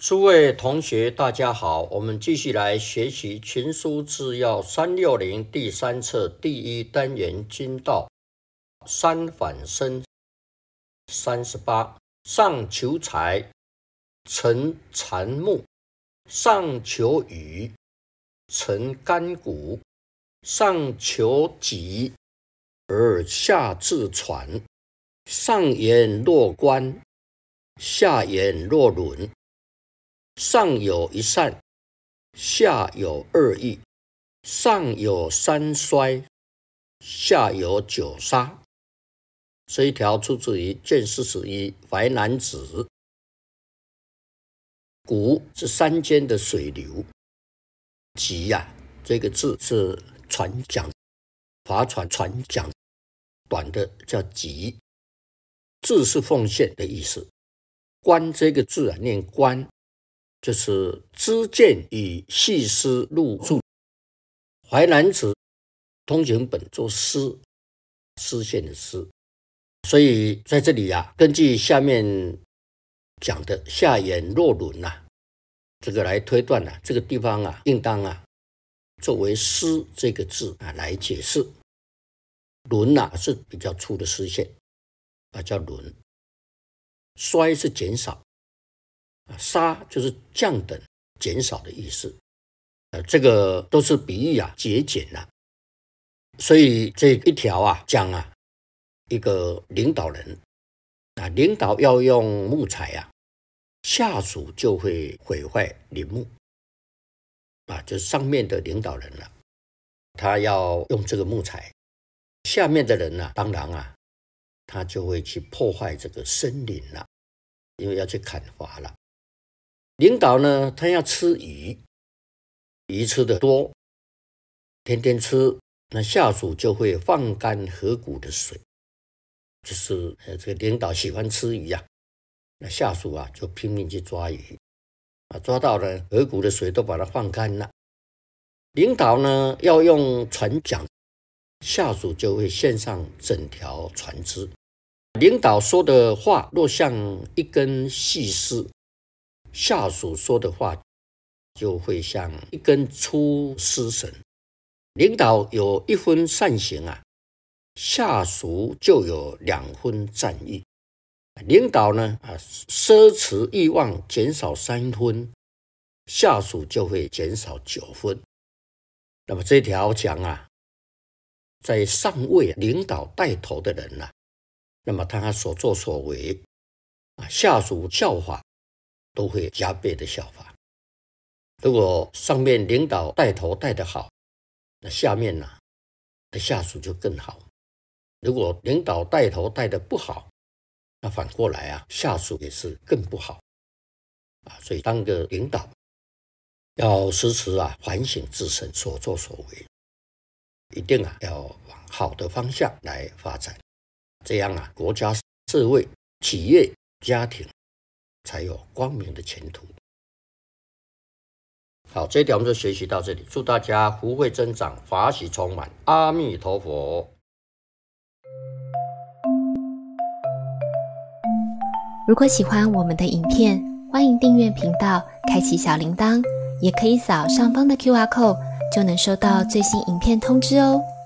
诸位同学大家好，我们继续来学习群书治要360第3册第1单元经道三反身38，上求财，成残木；上求雨，成干谷；上求己，而下至船；上言若观，下言若伦；上有一善，下有二义；上有三衰，下有九杀。这一条出自于卷41淮南子。谷是山间的水流，己这个字是船桨，划船船桨，短的叫己，字是奉献的意思。观这个字念观，就是知见与细思入住。淮南子通行本做丝，丝线的丝，所以在这里根据下面讲的下言若伦这个来推断这个地方应当作为丝这个字来解释。伦是比较粗的丝线叫伦。衰是减少，杀就是降等减少的意思。这个都是比喻节俭所以这一条讲一个领导人领导要用木材下属就会毁坏林木就是上面的领导人他要用这个木材，下面的人当然他就会去破坏这个森林因为要去砍伐了。领导呢，他要吃鱼，鱼吃的多，天天吃，那下属就会放干河谷的水，就是这个领导喜欢吃鱼那下属就拼命去抓鱼抓到了河谷的水都把它放干了。领导呢要用船桨，下属就会献上整条船只。领导说的话若像一根细丝，下属说的话就会像一根粗丝绳。领导有1分善行下属就有2分赞誉。领导呢奢侈欲望减少3分，下属就会减少9分。那么这条讲在上位领导带头的人那么他所作所为下属效法都会加倍的效法。如果上面领导带头带得好，那下面的下属就更好。如果领导带头带得不好，那反过来下属也是更不好所以当个领导要时时反省自身所作所为，一定要往好的方向来发展，这样国家社会企业家庭才有光明的前途。好，这一条我们就学习到这里，祝大家福慧增长，法喜充满，阿弥陀佛。 如果喜欢我们的影片，欢迎订阅频道，开启小铃铛，也可以扫上方的 QR code， 就能收到最新影片通知哦。